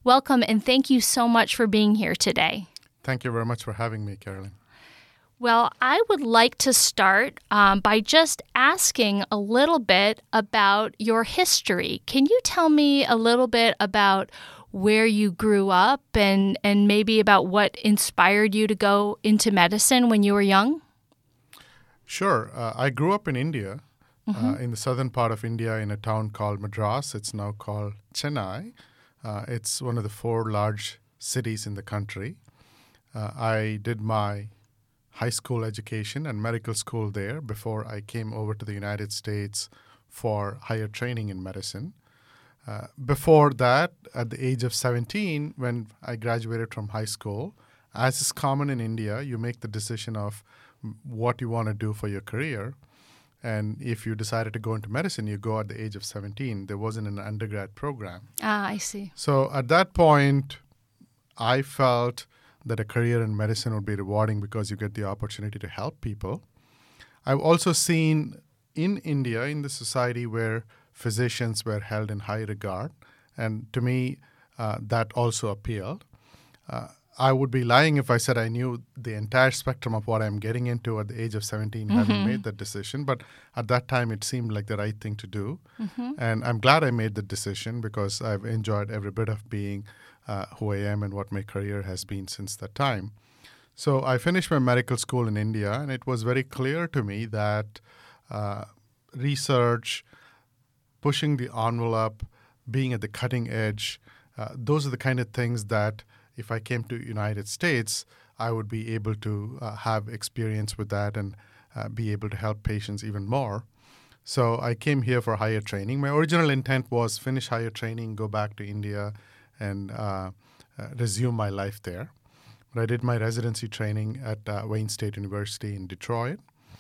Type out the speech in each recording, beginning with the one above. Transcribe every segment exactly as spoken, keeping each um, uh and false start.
Welcome, and thank you so much for being here today. Thank you very much for having me, Carolyn. Well, I would like to start um, by just asking a little bit about your history. Can you tell me a little bit about where you grew up and, and maybe about what inspired you to go into medicine when you were young? Sure. Uh, I grew up in India, Mm-hmm. uh, in the southern part of India, in a town called Madras. It's now called Chennai. Uh, it's one of the four large cities in the country. Uh, I did my high school education and medical school there before I came over to the United States for higher training in medicine. Uh, before that, at the age of seventeen, when I graduated from high school, as is common in India, you make the decision of what you want to do for your career. And if you decided to go into medicine, you go at the age of seventeen. There wasn't an undergrad program. Ah, I see. So at that point, I felt that a career in medicine would be rewarding because you get the opportunity to help people. I've also seen in India, in the society where physicians were held in high regard, and to me, uh, that also appealed. Uh, I would be lying if I said I knew the entire spectrum of what I'm getting into at the age of seventeen, mm-hmm. having made that decision. But at that time, it seemed like the right thing to do. Mm-hmm. And I'm glad I made the decision because I've enjoyed every bit of being uh, who I am and what my career has been since that time. So I finished my medical school in India, and it was very clear to me that uh, research, pushing the envelope, being at the cutting edge, uh, those are the kind of things that if I came to United States, I would be able to uh, have experience with that and uh, be able to help patients even more. So I came here for higher training. My original intent was finish higher training, go back to India, and uh, uh, resume my life there. But I did my residency training at uh, Wayne State University in Detroit.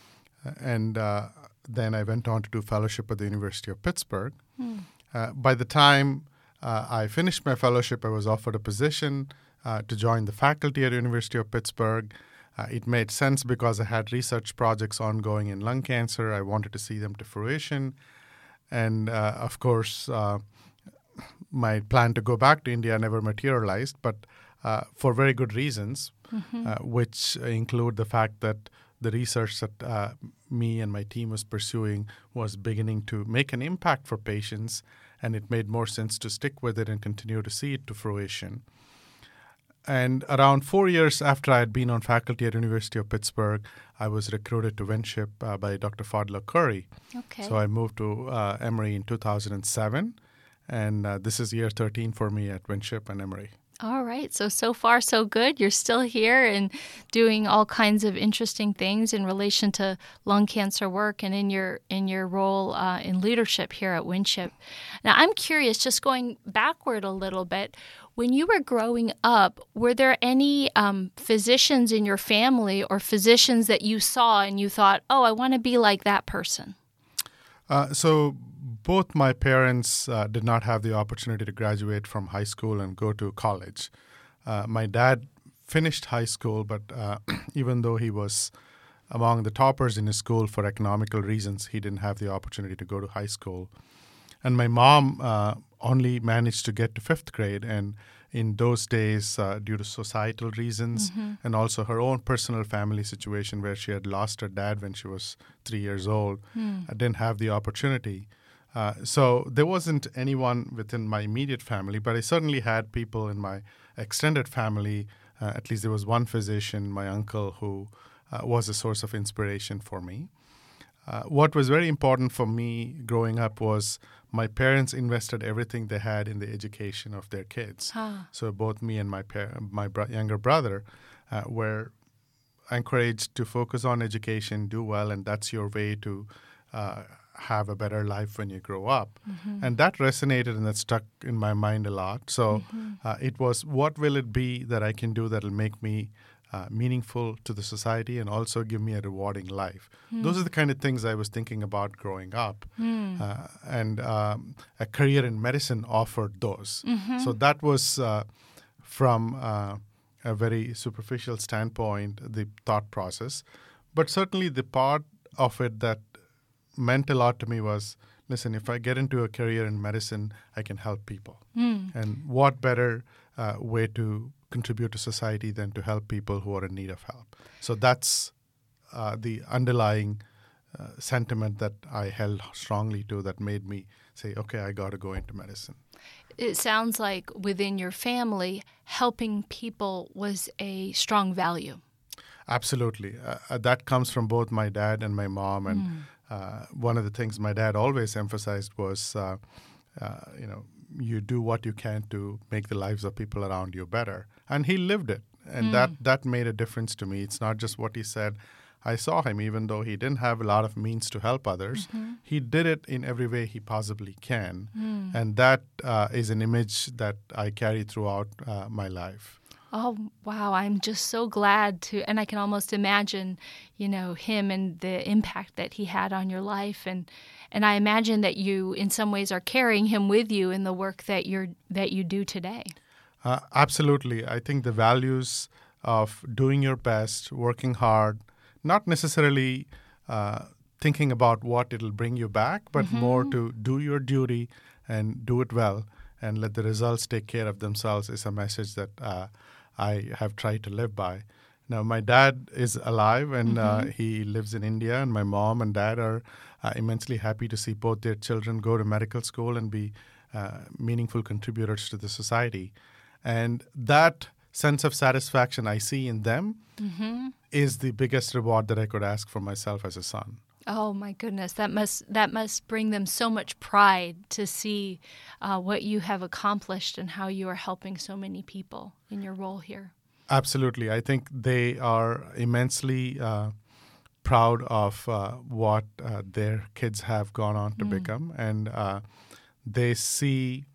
And uh, then I went on to do fellowship at the University of Pittsburgh. Hmm. Uh, by the time uh, I finished my fellowship, I was offered a position uh, to join the faculty at the University of Pittsburgh. Uh, it made sense because I had research projects ongoing in lung cancer. I wanted to see them to fruition. And uh, of course, uh, my plan to go back to India never materialized, but uh, for very good reasons, mm-hmm. uh, which include the fact that the research that uh, me and my team was pursuing was beginning to make an impact for patients, and it made more sense to stick with it and continue to see it to fruition. And around four years after I had been on faculty at University of Pittsburgh, I was recruited to Winship uh, by Doctor Fadla Curry. Okay. So I moved to uh, Emory in two thousand seven, and uh, this is year thirteen for me at Winship and Emory. All right. So, so far, so good. You're still here and doing all kinds of interesting things in relation to lung cancer work and in your in your role uh, in leadership here at Winship. Now, I'm curious, just going backward a little bit, when you were growing up, were there any um, physicians in your family or physicians that you saw and you thought, oh, I want to be like that person? Uh, so both my parents uh, did not have the opportunity to graduate from high school and go to college. Uh, my dad finished high school, but uh, even though he was among the toppers in his school for economical reasons, he didn't have the opportunity to go to high school. And my mom uh, only managed to get to fifth grade, and in those days, uh, due to societal reasons mm-hmm. and also her own personal family situation where she had lost her dad when she was three years old, mm. I didn't have the opportunity. Uh, so there wasn't anyone within my immediate family, but I certainly had people in my extended family. Uh, at least there was one physician, my uncle, who uh, was a source of inspiration for me. Uh, what was very important for me growing up was my parents invested everything they had in the education of their kids. Huh. So both me and my par- my bro- younger brother uh, were encouraged to focus on education, do well, and that's your way to uh, have a better life when you grow up. Mm-hmm. And that resonated and that stuck in my mind a lot. So mm-hmm. uh, it was, what will it be that I can do that will make me uh, meaningful to the society and also give me a rewarding life? Mm. Those are the kind of things I was thinking about growing up. Mm. Uh, and um, a career in medicine offered those. Mm-hmm. So that was uh, from uh, a very superficial standpoint, the thought process. But certainly the part of it that meant a lot to me was listen, if I get into a career in medicine, I can help people. Mm. And what better uh, way to contribute to society than to help people who are in need of help? So that's uh, the underlying uh, sentiment that I held strongly to that made me say, okay, I got to go into medicine. It sounds like within your family, helping people was a strong value. Absolutely. Uh, that comes from both my dad and my mom. And Mm. uh, one of the things my dad always emphasized was, uh, uh, you know, you do what you can to make the lives of people around you better. And he lived it. And Mm. that, that made a difference to me. It's not just what he said. I saw him, even though he didn't have a lot of means to help others, Mm-hmm. he did it in every way he possibly can. Mm. And that uh, is an image that I carry throughout uh, my life. Oh, wow. I'm just so glad to, and I can almost imagine, you know, him and the impact that he had on your life. And, and I imagine that you, in some ways, are carrying him with you in the work that you're, that you do today. Uh, absolutely. I think the values of doing your best, working hard, not necessarily uh, thinking about what it'll bring you back, but Mm-hmm. more to do your duty and do it well and let the results take care of themselves is a message that uh, I have tried to live by. Now, my dad is alive and Mm-hmm. uh, he lives in India, and my mom and dad are uh, immensely happy to see both their children go to medical school and be uh, meaningful contributors to the society. And that sense of satisfaction I see in them Mm-hmm. is the biggest reward that I could ask for myself as a son. Oh my goodness, that must that must bring them so much pride to see uh, what you have accomplished and how you are helping so many people in your role here. Absolutely. I think they are immensely uh, proud of uh, what uh, their kids have gone on to Mm. become. And uh, they see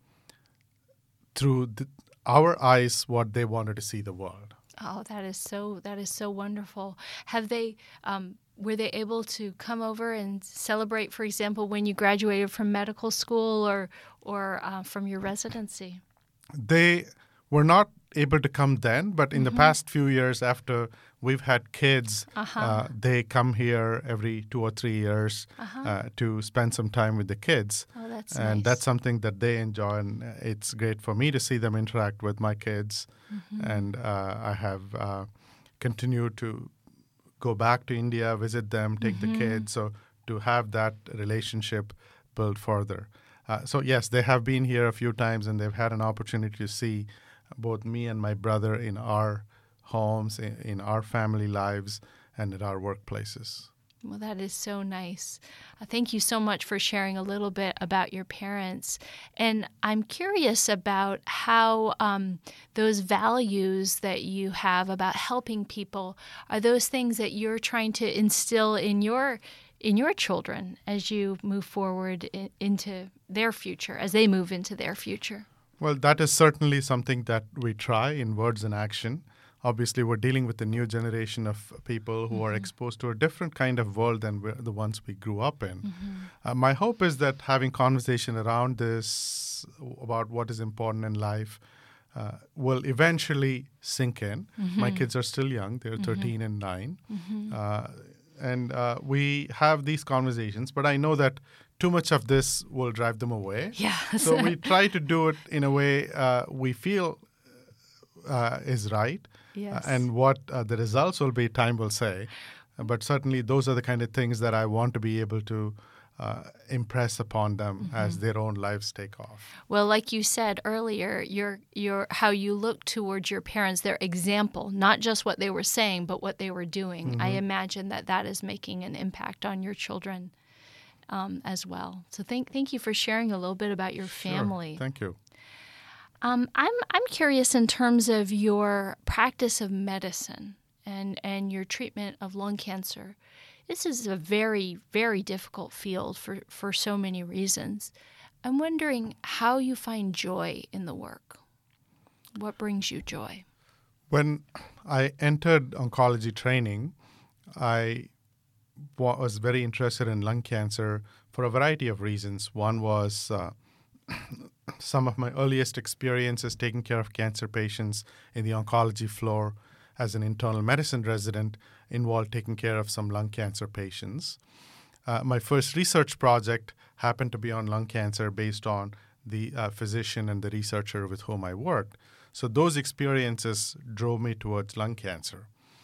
through the, our eyes what they wanted to see the world. Oh, that is so that is so wonderful. Have they um, were they able to come over and celebrate, for example, when you graduated from medical school or or uh, from your residency? They were not able to come then, but in Mhm. the past few years after we've had kids, Uh-huh. uh, they come here every two or three years Uh-huh. uh, to spend some time with the kids. Oh, that's and nice. that's something that they enjoy, and it's great for me to see them interact with my kids. Mhm. And uh, I have uh, continued to go back to India, visit them, take Mhm. the kids, so to have that relationship build further. Uh, so yes, they have been here a few times, and they've had an opportunity to see both me and my brother in our homes, in, in our family lives, and at our workplaces. Well, that is so nice. Uh, thank you so much for sharing a little bit about your parents. And I'm curious about how um, those values that you have about helping people are those things that you're trying to instill in your in your children as you move forward in, into their future, as they move into their future. Well, that is certainly something that we try in words and action. Obviously, we're dealing with a new generation of people who are exposed to a different kind of world than we're, the ones we grew up in. Mm-hmm. Uh, my hope is that having conversation around this, about what is important in life, uh, will eventually sink in. Mm-hmm. My kids are still young. They're Mhm. thirteen and nine. Mm-hmm. Uh, and uh, we have these conversations, but I know that too much of this will drive them away. Yeah. So we try to do it in a way uh, we feel uh, is right. Yes. Uh, and what uh, the results will be, time will say. Uh, but certainly those are the kind of things that I want to be able to uh, impress upon them Mm-hmm. as their own lives take off. Well, like you said earlier, your your how you look towards your parents, their example, not just what they were saying, but what they were doing. I imagine that that is making an impact on your children um, as well. So thank thank you for sharing a little bit about your family. Sure. Thank you. Um, I'm I'm curious in terms of your practice of medicine and and your treatment of lung cancer. This is a very, very difficult field for, for so many reasons. I'm wondering how you find joy in the work. What brings you joy? When I entered oncology training, I wa- was very interested in lung cancer for a variety of reasons. One was uh, some of my earliest experiences taking care of cancer patients in the oncology floor as an internal medicine resident involved taking care of some lung cancer patients. Uh, my first research project happened to be on lung cancer based on the uh, physician and the researcher with whom I worked. So those experiences drove me towards lung cancer.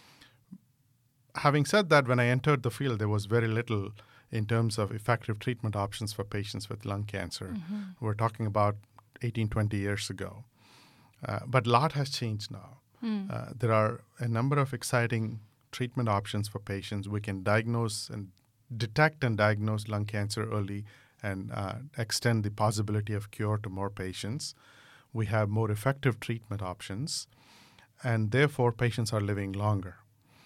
Having said that, when I entered the field, there was very little in terms of effective treatment options for patients with lung cancer. Mm-hmm. We're talking about eighteen, twenty years ago. Uh, but a lot has changed now. Mm. Uh, there are a number of exciting treatment options for patients. We can diagnose and detect and diagnose lung cancer early and uh, extend the possibility of cure to more patients. We have more effective treatment options, and therefore patients are living longer.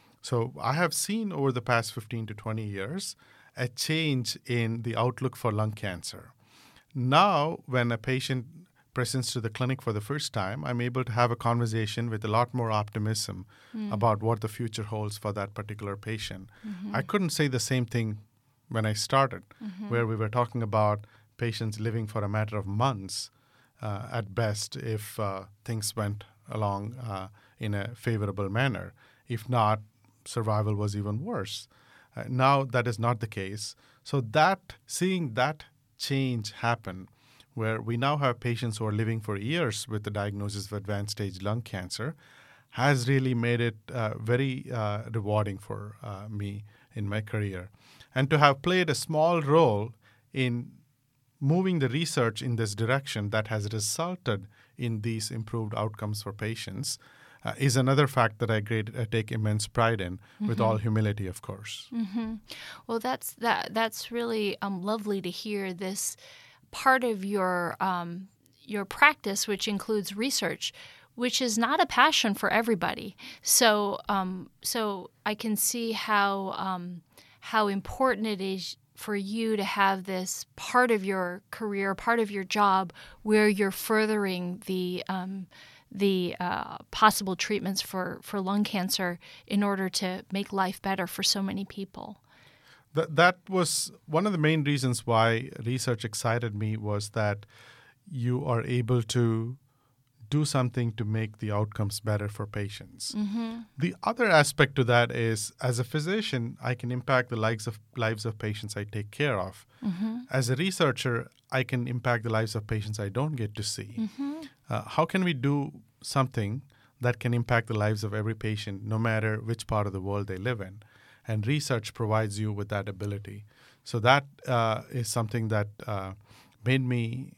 So I have seen over the past fifteen to twenty years a change in the outlook for lung cancer. Now, when a patient presents to the clinic for the first time, I'm able to have a conversation with a lot more optimism mm. about what the future holds for that particular patient. Mm-hmm. I couldn't say the same thing when I started, mm-hmm. where we were talking about patients living for a matter of months uh, at best if uh, things went along uh, in a favorable manner. If not, survival was even worse. Uh, now that is not the case. So that seeing that change happen, where we now have patients who are living for years with the diagnosis of advanced stage lung cancer, has really made it uh, very uh, rewarding for uh, me in my career. And to have played a small role in moving the research in this direction that has resulted in these improved outcomes for patients uh, is another fact that I great, uh, take immense pride in, mm-hmm. with all humility, of course. Mm-hmm. Well, that's that. That's really um, lovely to hear this part of your um, your practice, which includes research, which is not a passion for everybody. So, um, so I can see how um, how important it is for you to have this part of your career, part of your job, where you're furthering the um, the uh, possible treatments for, for lung cancer in order to make life better for so many people. That that was one of the main reasons why research excited me, was that you are able to do something to make the outcomes better for patients. Mm-hmm. The other aspect to that is, as a physician, I can impact the lives of lives of patients I take care of. Mm-hmm. As a researcher, I can impact the lives of patients I don't get to see. Mm-hmm. Uh, how can we do something that can impact the lives of every patient, no matter which part of the world they live in? And research provides you with that ability. So that uh, is something that uh, made me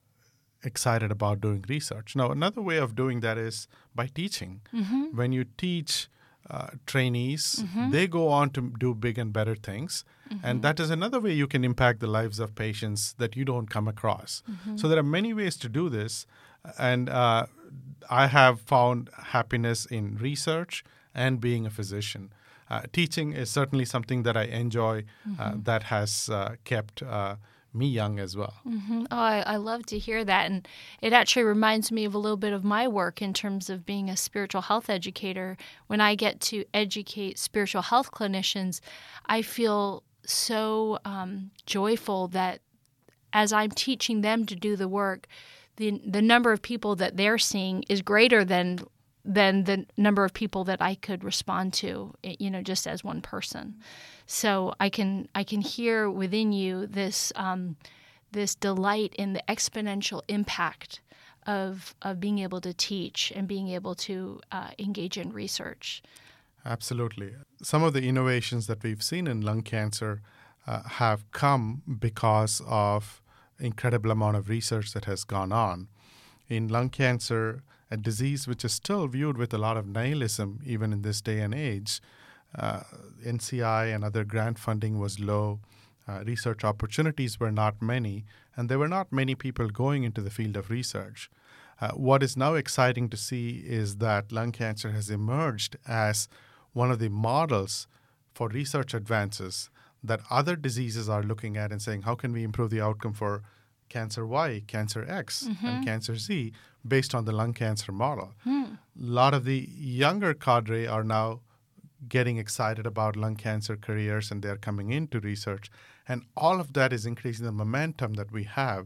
excited about doing research. Now, another way of doing that is by teaching. Mm-hmm. When you teach uh, trainees, mm-hmm. they go on to do big and better things. Mm-hmm. And that is another way you can impact the lives of patients that you don't come across. Mm-hmm. So there are many ways to do this. And uh, I have found happiness in research and being a physician. Uh, teaching is certainly something that I enjoy, mm-hmm. uh, that has uh, kept uh, me young as well. Mm-hmm. Oh, I, I love to hear that. And it actually reminds me of a little bit of my work in terms of being a spiritual health educator. When I get to educate spiritual health clinicians, I feel so um, joyful that as I'm teaching them to do the work, the the number of people that they're seeing is greater than than the number of people that I could respond to, you know, just as one person. So I can I can hear within you this um, this delight in the exponential impact of of being able to teach and being able to uh, engage in research. Absolutely. Some of the innovations that we've seen in lung cancer uh, have come because of incredible amount of research that has gone on. In lung cancer, a disease which is still viewed with a lot of nihilism even in this day and age, uh, N C I and other grant funding was low, uh, research opportunities were not many, and there were not many people going into the field of research. Uh, what is now exciting to see is that lung cancer has emerged as one of the models for research advances that other diseases are looking at and saying, how can we improve the outcome for cancer Y, cancer X, mm-hmm. and cancer Z based on the lung cancer model? Hmm. A lot of the younger cadre are now getting excited about lung cancer careers, and they're coming into research. And all of that is increasing the momentum that we have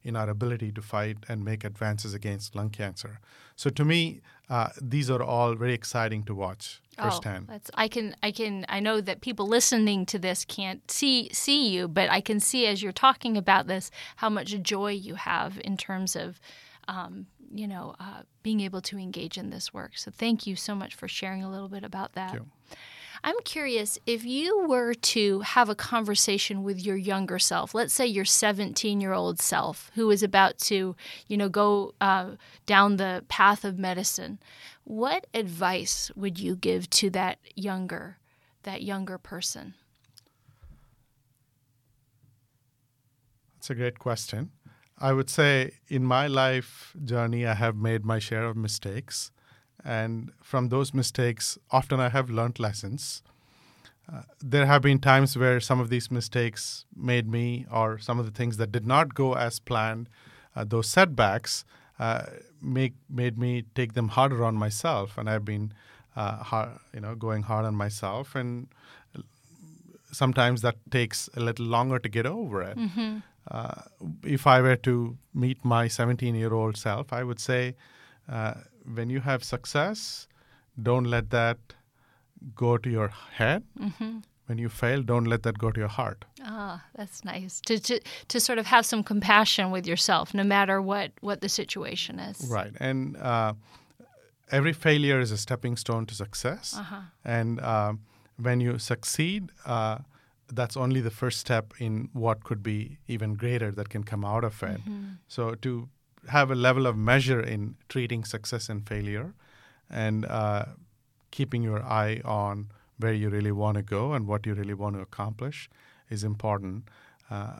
in our ability to fight and make advances against lung cancer. So to me, uh, these are all very exciting to watch firsthand. Oh, that's I can I can I know that people listening to this can't see see you, but I can see as you're talking about this how much joy you have in terms of um, you know uh, being able to engage in this work. So thank you so much for sharing a little bit about that. Thank you. I'm curious, if you were to have a conversation with your younger self, let's say your seventeen-year-old self who is about to, you know, go uh, down the path of medicine, what advice would you give to that younger, that younger person? That's a great question. I would say in my life journey, I have made my share of mistakes. And from those mistakes, often I have learned lessons. Uh, there have been times where some of these mistakes made me, or some of the things that did not go as planned, uh, those setbacks uh, make made me take them harder on myself. And I've been, uh, hard, you know, going hard on myself. And sometimes that takes a little longer to get over it. Mm-hmm. Uh, if I were to meet my seventeen-year-old self, I would say, uh, when you have success, don't let that go to your head. Mm-hmm. When you fail, don't let that go to your heart. Ah, that's nice. To, to to sort of have some compassion with yourself, no matter what, what the situation is. Right. And uh, every failure is a stepping stone to success. Uh-huh. And um, when you succeed, uh, that's only the first step in what could be even greater that can come out of it. Mm-hmm. So to have a level of measure in treating success and failure, and uh, keeping your eye on where you really want to go and what you really want to accomplish is important. Uh,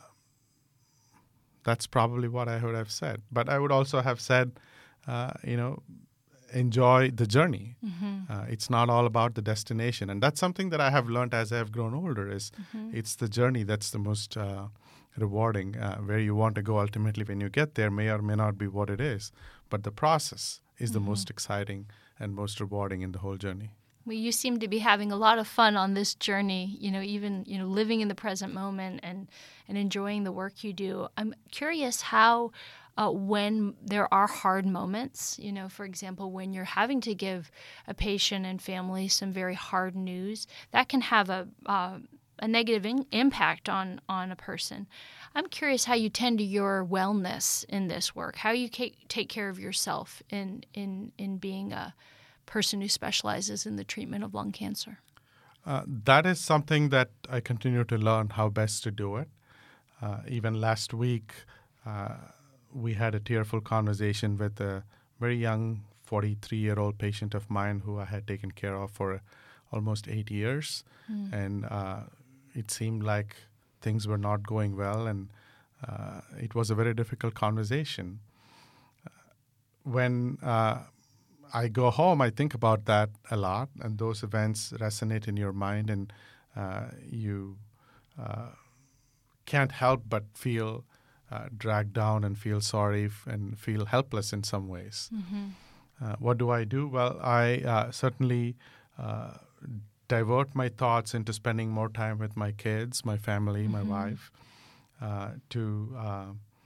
that's probably what I would have said. But I would also have said, uh, you know, enjoy the journey. Mm-hmm. Uh, it's not all about the destination. And that's something that I have learned as I have grown older is Mm-hmm. it's the journey that's the most uh, rewarding. Uh, where you want to go ultimately when you get there may or may not be what it is, but the process is the Mm-hmm. most exciting and most rewarding in the whole journey. Well, you seem to be having a lot of fun on this journey, you know, even, you know, living in the present moment and, and enjoying the work you do. I'm curious how, uh, when there are hard moments, you know, for example, when you're having to give a patient and family some very hard news, that can have a, uh, a negative in- impact on, on a person. I'm curious how you tend to your wellness in this work, how you ca- take care of yourself in, in, in being a person who specializes in the treatment of lung cancer. Uh, that is something that I continue to learn how best to do it. Uh, even last week, uh, we had a tearful conversation with a very young forty-three-year-old patient of mine who I had taken care of for almost eight years. Mm. And uh, it seemed like things were not going well, and uh, it was a very difficult conversation. Uh, when uh, I go home, I think about that a lot, and those events resonate in your mind, and uh, you uh, can't help but feel uh, dragged down and feel sorry f- and feel helpless in some ways. Mm-hmm. Uh, what do I do? Well, I uh, certainly uh, divert my thoughts into spending more time with my kids, my family, Mm-hmm. my wife, uh, to uh,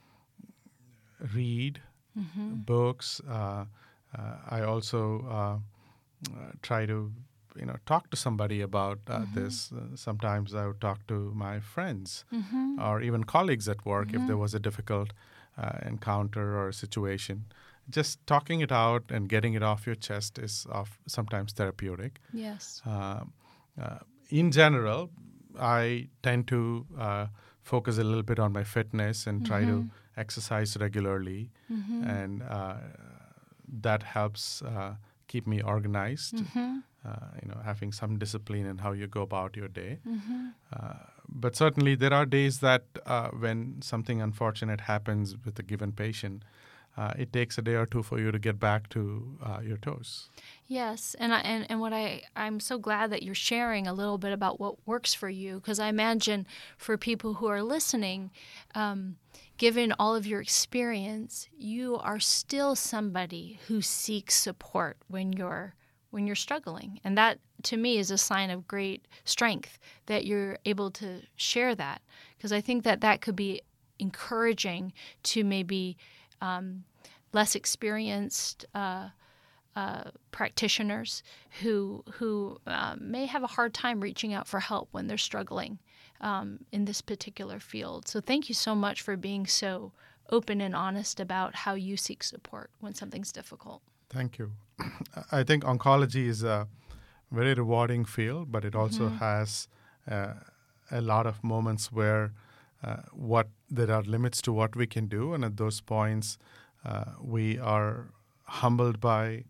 read Mm-hmm. books. Uh, uh, I also uh, uh, try to, you know, talk to somebody about uh, Mm-hmm. this. Uh, sometimes I would talk to my friends Mm-hmm. or even colleagues at work Mm-hmm. if there was a difficult uh, encounter or situation. Just talking it out and getting it off your chest is of sometimes therapeutic. Yes. Uh, uh, in general, I tend to uh, focus a little bit on my fitness and try to exercise regularly, Mm-hmm. and uh, that helps uh, keep me organized. Mm-hmm. Uh, you know, having some discipline in how you go about your day. Mm-hmm. Uh, but certainly, there are days that uh, when something unfortunate happens with a given patient, uh, it takes a day or two for you to get back to uh, your toes. Yes, and I, and and what I I'm so glad that you're sharing a little bit about what works for you, because I imagine for people who are listening, um, given all of your experience, you are still somebody who seeks support when you're when you're struggling, and that to me is a sign of great strength that you're able to share that, because I think that that could be encouraging to maybe um, less experienced uh, uh, practitioners who who uh, may have a hard time reaching out for help when they're struggling um, in this particular field. So thank you so much for being so open and honest about how you seek support when something's difficult. Thank you. I think oncology is a very rewarding field, but it also Mm-hmm. has uh, a lot of moments where uh, what there are limits to what we can do, and at those points, uh, we are humbled by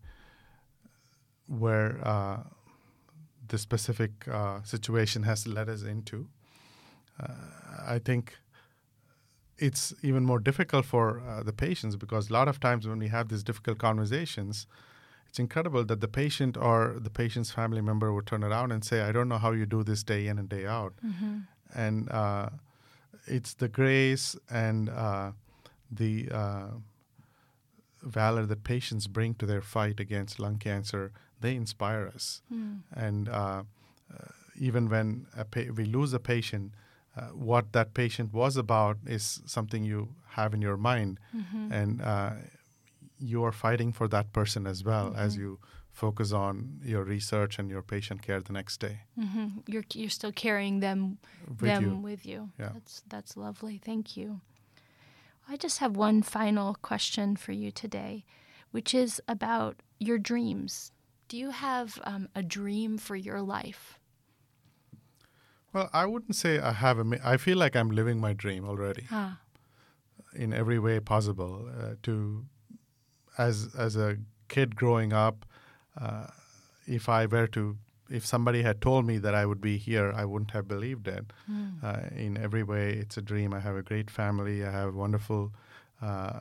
where uh, the specific uh, situation has led us into. Uh, I think it's even more difficult for uh, the patients, because a lot of times when we have these difficult conversations, it's incredible that the patient or the patient's family member would turn around and say, I don't know how you do this day in and day out. Mm-hmm. And uh, it's the grace and uh, the uh, valor that patients bring to their fight against lung cancer. They inspire us. Mm. And uh, uh, even when a pa- we lose a patient, uh, what that patient was about is something you have in your mind. Mm-hmm. And uh, you are fighting for that person as well, Mm-hmm. as you focus on your research and your patient care the next day. Mm-hmm. You're you're still carrying them With them you. with you. Yeah. That's that's lovely. Thank you. I just have one final question for you today, which is about your dreams. Do you have um, a dream for your life? Well, I wouldn't say I have a. ma- I feel like I'm living my dream already Ah. in every way possible. Uh, to, as as a kid growing up, uh, if I were to, if somebody had told me that I would be here, I wouldn't have believed it. Mm. Uh, in every way, it's a dream. I have a great family. I have wonderful uh,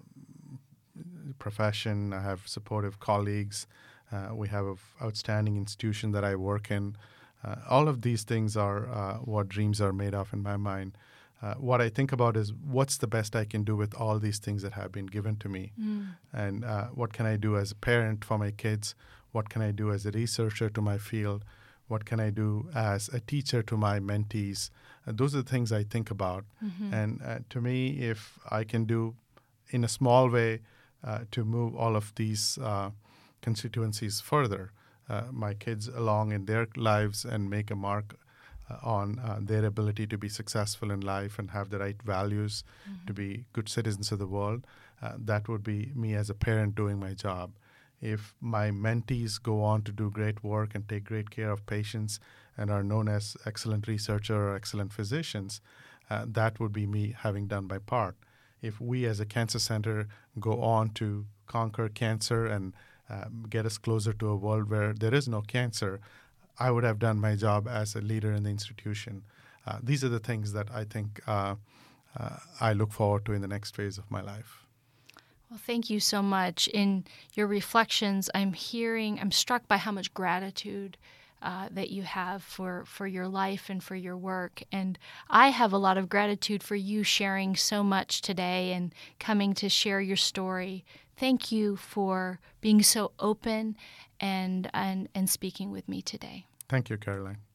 profession. I have supportive colleagues. Uh, we have an outstanding institution that I work in. Uh, all of these things are uh, what dreams are made of in my mind. Uh, what I think about is what's the best I can do with all these things that have been given to me. Mm. And uh, what can I do as a parent for my kids? What can I do as a researcher to my field? What can I do as a teacher to my mentees? Uh, those are the things I think about. Mm-hmm. And uh, to me, if I can do in a small way uh, to move all of these uh, constituencies further, uh, my kids along in their lives and make a mark uh, on uh, their ability to be successful in life and have the right values Mm-hmm. to be good citizens of the world, uh, that would be me as a parent doing my job. If my mentees go on to do great work and take great care of patients and are known as excellent researcher or excellent physicians, uh, that would be me having done my part. If we as a cancer center go on to conquer cancer and um, get us closer to a world where there is no cancer, I would have done my job as a leader in the institution. Uh, these are the things that I think uh, uh, I look forward to in the next phase of my life. Well, thank you so much. In your reflections, I'm hearing, I'm struck by how much gratitude uh, that you have for, for your life and for your work. And I have a lot of gratitude for you sharing so much today and coming to share your story. Thank you for being so open and, and, and speaking with me today. Thank you, Caroline.